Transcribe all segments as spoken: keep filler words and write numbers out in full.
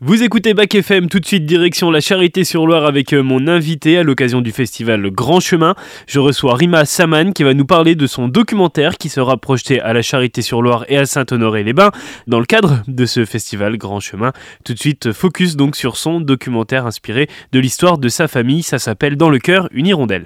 Vous écoutez Bac F M, tout de suite direction la Charité-sur-Loire avec mon invité à l'occasion du festival Grand Chemin. Je reçois Rima Saman qui va nous parler de son documentaire qui sera projeté à la Charité-sur-Loire et à Saint-Honoré-les-Bains dans le cadre de ce festival Grand Chemin. Tout de suite, focus donc sur son documentaire inspiré de l'histoire de sa famille. Ça s'appelle Dans le cœur, une hirondelle.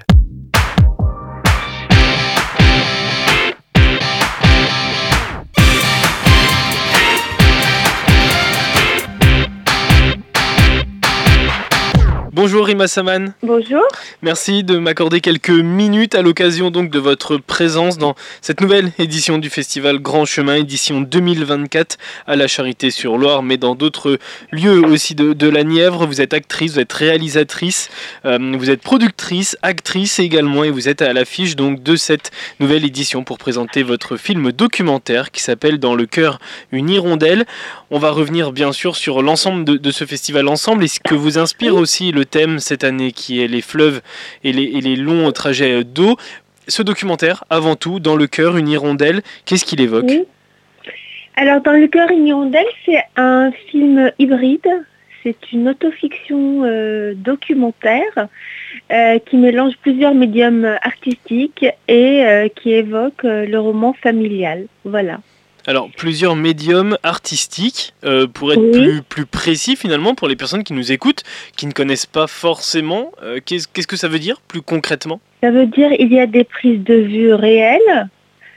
Bonjour Rima Saman. Bonjour. Merci de m'accorder quelques minutes à l'occasion donc de votre présence dans cette nouvelle édition du festival Grand Chemin, édition deux mille vingt-quatre à la Charité-sur-Loire, mais dans d'autres lieux aussi de, de la Nièvre. Vous êtes actrice, vous êtes réalisatrice, euh, vous êtes productrice, actrice également, et vous êtes à l'affiche donc de cette nouvelle édition pour présenter votre film documentaire qui s'appelle Dans le cœur, une hirondelle. On va revenir bien sûr sur l'ensemble de, de ce festival ensemble et ce que vous inspire aussi le thème cette année qui est les fleuves et les, et les longs trajets d'eau. Ce documentaire, avant tout, Dans le cœur, une hirondelle, qu'est-ce qu'il évoque ? Oui. Alors, Dans le cœur, une hirondelle, c'est un film hybride. C'est une autofiction euh, documentaire euh, qui mélange plusieurs médiums artistiques et euh, qui évoque euh, le roman familial. Voilà. Alors, plusieurs médiums artistiques, euh, pour être oui. plus, plus précis finalement, pour les personnes qui nous écoutent, qui ne connaissent pas forcément, euh, qu'est-ce, qu'est-ce que ça veut dire plus concrètement ? Ça veut dire qu'il y a des prises de vue réelles,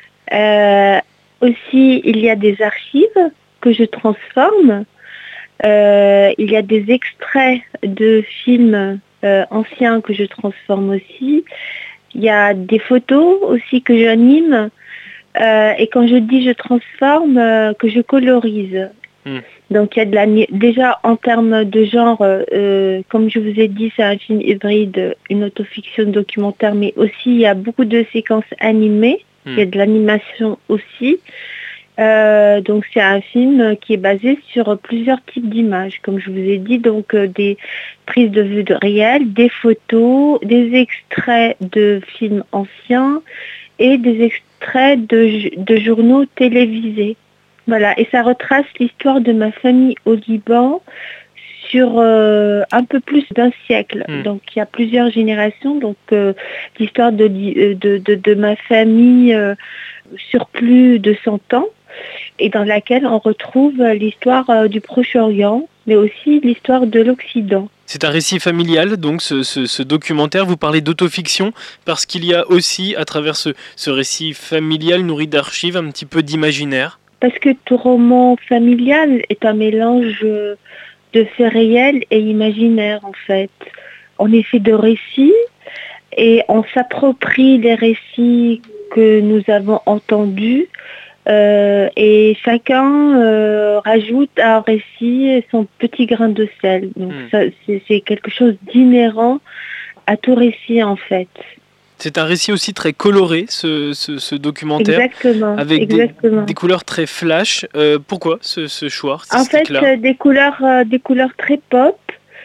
euh, aussi il y a des archives que je transforme, euh, il y a des extraits de films euh, anciens que je transforme aussi, il y a des photos aussi que j'anime. Euh, et quand je dis je transforme, euh, que je colorise. Mm. Donc il y a de la, déjà en termes de genre, euh, comme je vous ai dit, c'est un film hybride, une autofiction documentaire, mais aussi il y a beaucoup de séquences animées, mm. il y a de l'animation aussi. Euh, donc c'est un film qui est basé sur plusieurs types d'images, comme je vous ai dit, donc euh, des prises de vue de réel, des photos, des extraits de films anciens et des extraits de, de journaux télévisés. Voilà, et ça retrace l'histoire de ma famille au Liban sur euh, un peu plus d'un siècle. Mmh. Donc il y a plusieurs générations, donc euh, l'histoire de, de, de, de ma famille euh, sur plus de cent ans, et dans laquelle on retrouve l'histoire euh, du Proche-Orient, mais aussi l'histoire de l'Occident. C'est un récit familial, donc ce, ce, ce documentaire. Vous parlez d'autofiction parce qu'il y a aussi, à travers ce, ce récit familial nourri d'archives, un petit peu d'imaginaire. Parce que tout roman familial est un mélange de faits réels et imaginaires, en fait. On est fait de récits et on s'approprie les récits que nous avons entendus. Euh, et chacun euh, rajoute à un récit son petit grain de sel. Donc mmh. ça, c'est, c'est quelque chose d'inhérent à tout récit en fait. C'est un récit aussi très coloré, ce, ce, ce documentaire. Exactement. Avec exactement. Des, des couleurs très flash. Euh, pourquoi ce, ce choix ? En fait, euh, des couleurs, euh, des couleurs très pop.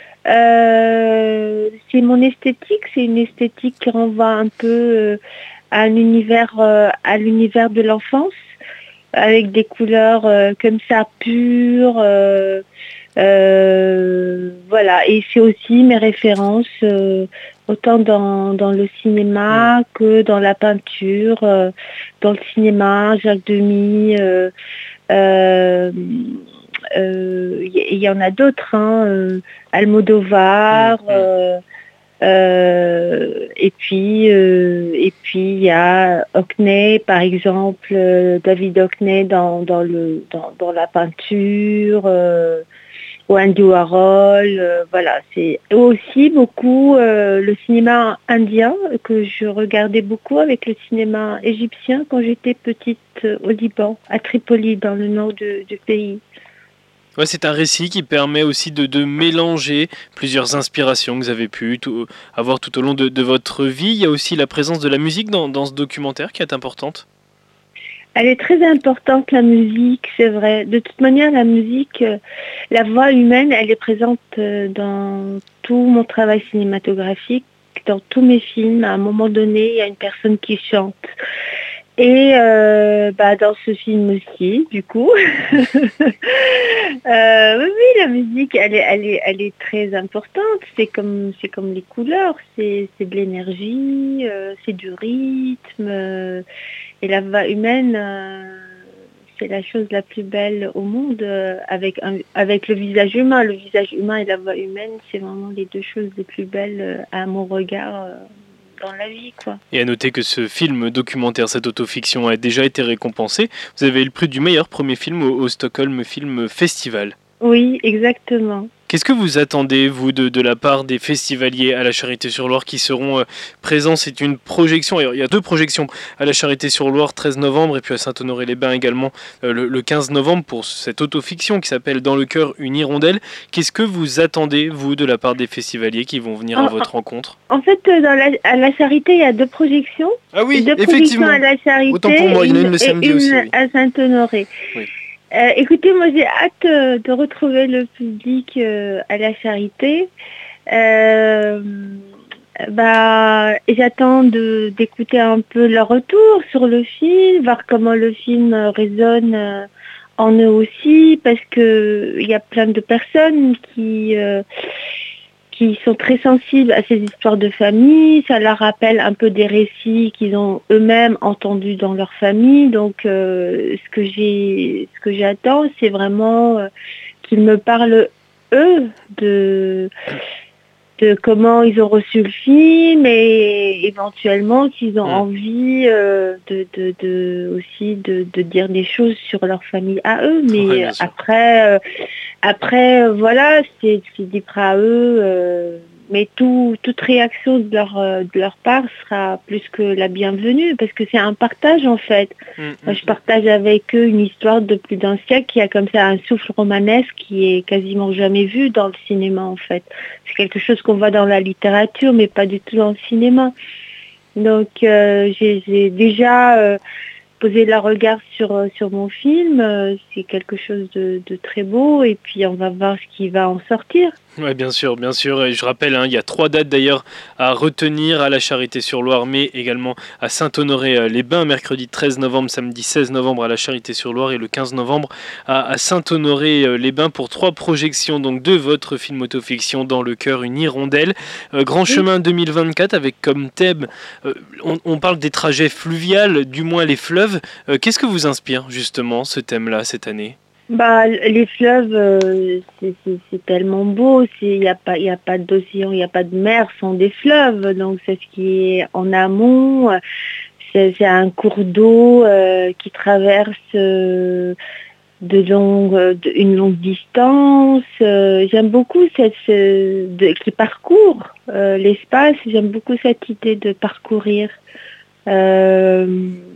Euh, c'est mon esthétique. C'est une esthétique qui renvoie un peu euh, à l'univers, euh, à l'univers de l'enfance, avec des couleurs euh, comme ça pures, euh, euh, voilà. Et c'est aussi mes références, euh, autant dans, dans le cinéma mmh. que dans la peinture. Euh, dans le cinéma, Jacques Demy, euh, euh, euh, y, y en a d'autres, hein, euh, Almodovar. Mmh. Euh, Euh, et puis euh, et puis il y a Hockney par exemple, euh, David Hockney dans, dans le dans, dans la peinture, euh, ou Andy Warhol, euh, voilà. C'est aussi beaucoup euh, le cinéma indien que je regardais beaucoup avec le cinéma égyptien quand j'étais petite euh, au Liban, à Tripoli dans le nord de, du pays. Ouais, c'est un récit qui permet aussi de, de mélanger plusieurs inspirations que vous avez pu tout, avoir tout au long de, de votre vie. Il y a aussi la présence de la musique dans, dans ce documentaire qui est importante. Elle est très importante, la musique, c'est vrai. De toute manière, la musique, euh, la voix humaine, elle est présente euh, dans tout mon travail cinématographique, dans tous mes films. À un moment donné, il y a une personne qui chante. Et euh, bah, dans ce film aussi, du coup. euh, oui, oui, la musique, elle est, elle est, elle est très importante. C'est comme, c'est comme les couleurs, c'est, c'est de l'énergie, euh, c'est du rythme. Euh, et la voix humaine, euh, c'est la chose la plus belle au monde euh, avec, un, avec le visage humain. Le visage humain et la voix humaine, c'est vraiment les deux choses les plus belles euh, à mon regard. Euh, dans la vie, quoi. Et à noter que ce film documentaire, cette autofiction, a déjà été récompensé. Vous avez eu le prix du meilleur premier film au, au Stockholm Film Festival. Oui, exactement. Qu'est-ce que vous attendez, vous, de, de la part des festivaliers à la Charité-sur-Loire qui seront euh, présents? C'est une projection, il y a deux projections à la Charité-sur-Loire, treize novembre, et puis à Saint-Honoré-les-Bains également, euh, le, le quinze novembre, pour cette autofiction qui s'appelle Dans le cœur, une hirondelle. Qu'est-ce que vous attendez, vous, de la part des festivaliers qui vont venir à votre rencontre? En fait, dans la, à la Charité, il y a deux projections. Ah oui, deux effectivement. À la Charité, autant pour moi, il y en a une le samedi et une aussi. Oui. À Saint-Honoré. Oui. Euh, écoutez, moi j'ai hâte euh, de retrouver le public euh, à la Charité. Euh, bah, j'attends de, d'écouter un peu leur retour sur le film, voir comment le film résonne euh, en eux aussi, parce que il y a plein de personnes qui euh, qui sont très sensibles à ces histoires de famille. Ça leur rappelle un peu des récits qu'ils ont eux-mêmes entendus dans leur famille. Donc, euh, ce que j'ai, ce que j'attends, c'est vraiment euh, qu'ils me parlent, eux, de, de comment ils ont reçu le film et éventuellement qu'ils ont mmh. envie euh, de, de, de, aussi de, de dire des choses sur leur famille à eux. Mais ouais, après... Euh, Après, voilà, c'est, c'est libre à eux, euh, mais tout, toute réaction de leur, de leur part sera plus que la bienvenue, parce que c'est un partage en fait. Mmh, Moi, je partage avec eux une histoire de plus d'un siècle qui a comme ça un souffle romanesque qui est quasiment jamais vu dans le cinéma en fait. C'est quelque chose qu'on voit dans la littérature, mais pas du tout dans le cinéma. Donc, euh, j'ai, j'ai déjà... Euh, poser leur regard sur, sur mon film, euh, c'est quelque chose de, de très beau et puis on va voir ce qui va en sortir. Oui, bien sûr, bien sûr. Et je rappelle, hein, il y a trois dates d'ailleurs à retenir à la Charité-sur-Loire, mais également à Saint-Honoré-les-Bains, mercredi treize novembre, samedi seize novembre à la Charité-sur-Loire et le quinze novembre à, à Saint-Honoré-les-Bains pour trois projections donc de votre film autofiction Dans le cœur, une hirondelle. Euh, Grand oui. Chemin deux mille vingt-quatre avec comme thème, euh, on, on parle des trajets fluviales, du moins les fleuves. Euh, qu'est-ce que vous inspire justement ce thème-là cette année ? Bah, les fleuves, euh, c'est, c'est, c'est tellement beau. Il n'y a pas, il y a pas d'océan, il n'y a pas de mer, ce sont des fleuves. Donc c'est ce qui est en amont. C'est, c'est un cours d'eau euh, qui traverse euh, de longue, de, une longue distance. Euh, j'aime beaucoup cette, ce, de, qui parcourt euh, l'espace. J'aime beaucoup cette idée de parcourir. Euh,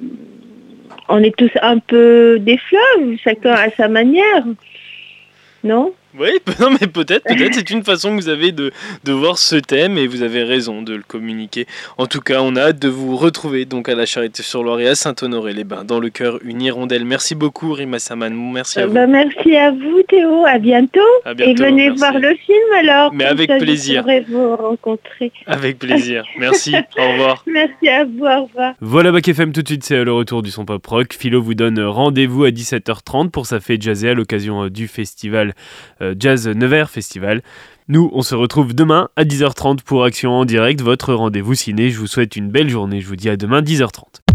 On est tous un peu des fleuves, chacun à sa manière, non ? Oui, non, mais peut-être, peut-être, c'est une façon que vous avez de, de voir ce thème et vous avez raison de le communiquer. En tout cas, on a hâte de vous retrouver donc à la Charité-sur-Loire et à Saint-Honoré-les-Bains, Dans le cœur, une hirondelle. Merci beaucoup, Rima Saman. Merci à vous. Bah, merci à vous, Théo. À bientôt. À bientôt, et venez merci. voir le film alors. Mais avec ça, plaisir. Je pourrai vous rencontrer. Avec plaisir. Merci. Au revoir. Merci à vous. Au revoir. Voilà, Bac F M, tout de suite, c'est le retour du son pop rock. Philo vous donne rendez-vous à dix-sept heures trente pour sa fête jazzée à l'occasion du festival euh, Jazz Nevers Festival. Nous, on se retrouve demain à dix heures trente pour Action en direct, votre rendez-vous ciné. Je vous souhaite une belle journée. Je vous dis à demain dix heures trente.